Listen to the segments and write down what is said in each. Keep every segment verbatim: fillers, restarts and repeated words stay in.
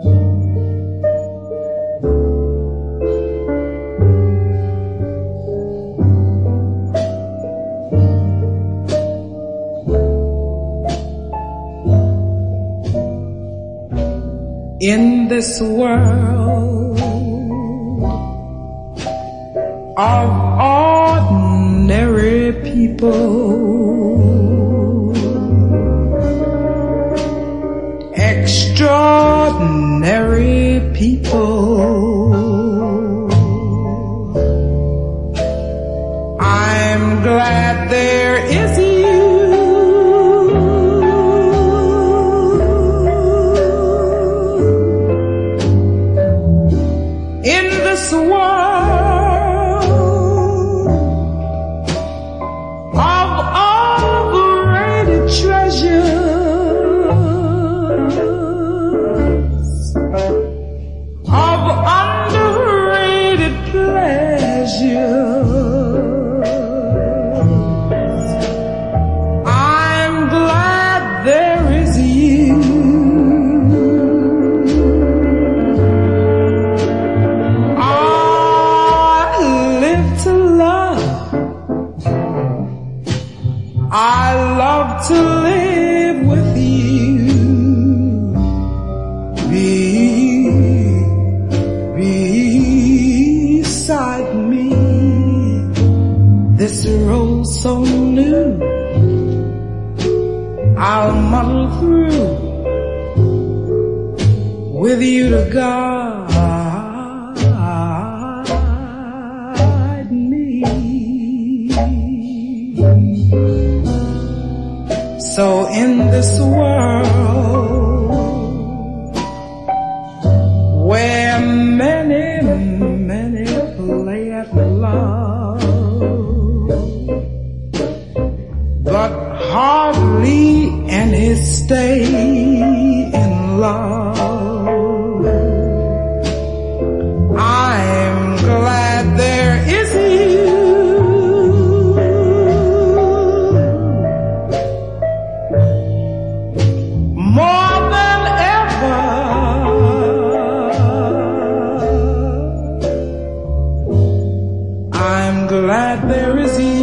In this world of ordinary people, extraordinary people, I'm glad there is you. In this world of overrated treasures, of underrated pleasures, I'm glad there is you. I love to live with you, be, beside me. This road so new, I'll muddle through with you to guide me. So in this world where many, many play at love, but hardly any stay in love, I'm glad there is you. More than ever, I'm glad there is you.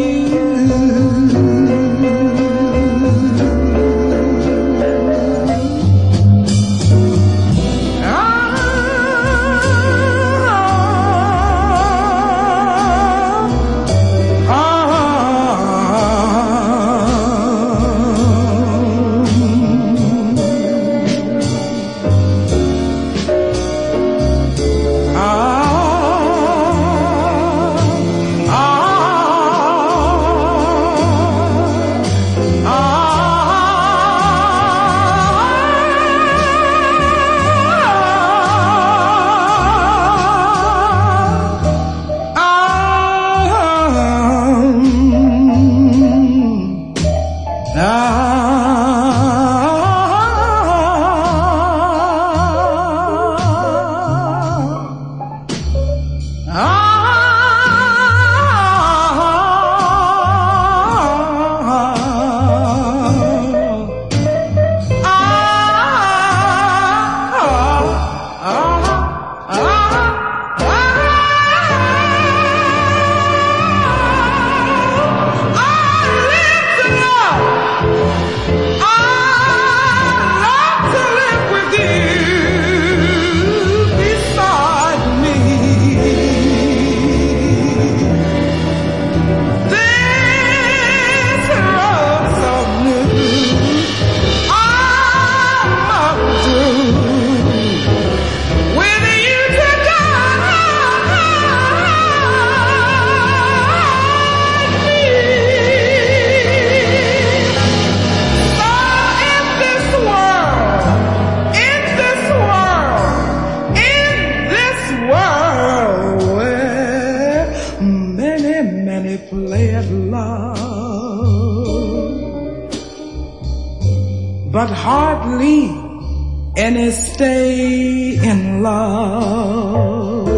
But hardly any stay in love.